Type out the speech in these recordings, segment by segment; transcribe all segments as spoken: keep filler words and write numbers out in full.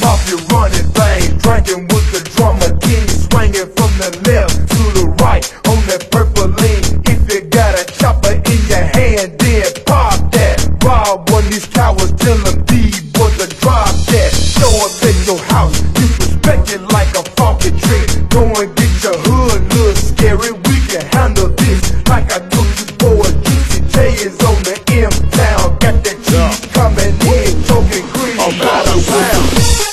mafia running things, drinking with the drummer king, swinging from the left to the right on that purple lean. If you got a chopper in your hand, then pop that. Rob one of these cowards, tell them these boys to drop that. Show up at your house, disrespect it like a funky trick. Go and get your hood, little scary. We can handle this like I told you, boys. G C J is on the M-Town, got that cheese coming in, talking green by the pound.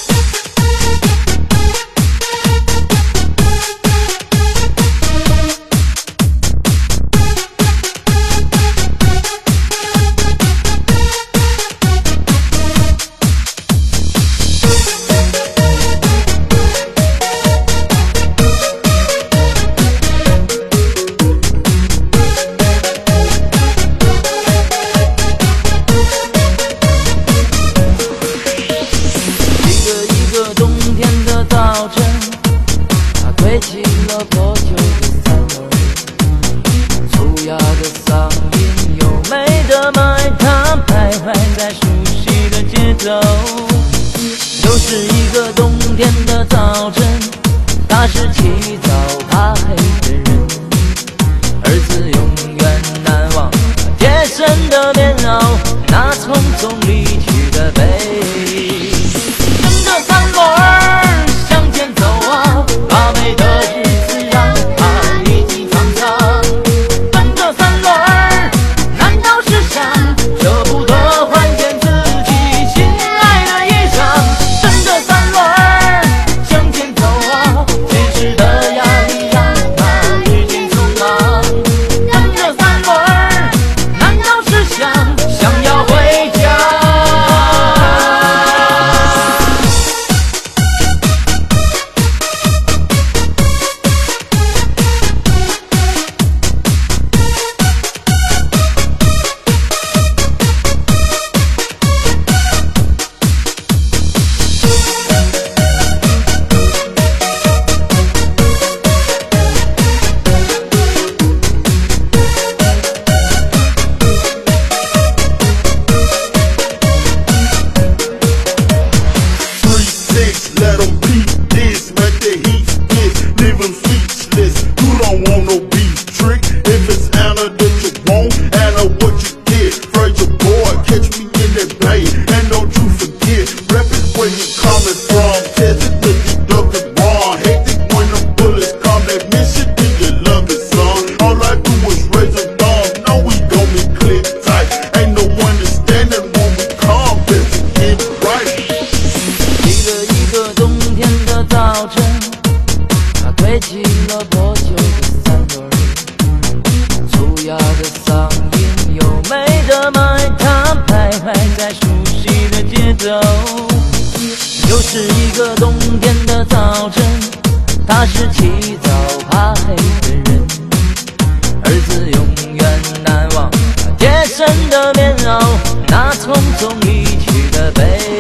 吹起了破旧的三轮，粗哑的嗓音，优美的麦他徘徊在熟悉的街头。又是一个冬天的早晨，他是起早怕黑的人，儿子永远难忘那贴身的棉袄，那匆匆离去的背。跟着三轮儿向前走啊，把美的日子让它历经沧桑。跟着三轮儿，难道是想舍不得换件自己心爱的衣裳？跟着三轮儿向前走啊，现实的压力让它日渐匆忙。跟着三轮儿，难道是想想要回家？ Let them beat this, let the heat spit, leave them speechless. You don't want no beef trick. If it's Anna that you want, Anna what you get. Fraser boy, catch me in that bay, and don't you forget, rep it where you coming from. Test it till you duck it wrong. Hate it when the bullets come, that mission, do you love it, son? All I do is raise a thumb, know we gon' be click tight. Ain't no understanding when we come, best to get right. 冬天的早晨，他推起了破旧的三轮，粗哑的嗓音，优美的麦他徘徊在熟悉的街头。又是一个冬天的早晨，他是起早怕黑的人，儿子永远难忘那贴身的棉袄，那匆匆离去的背。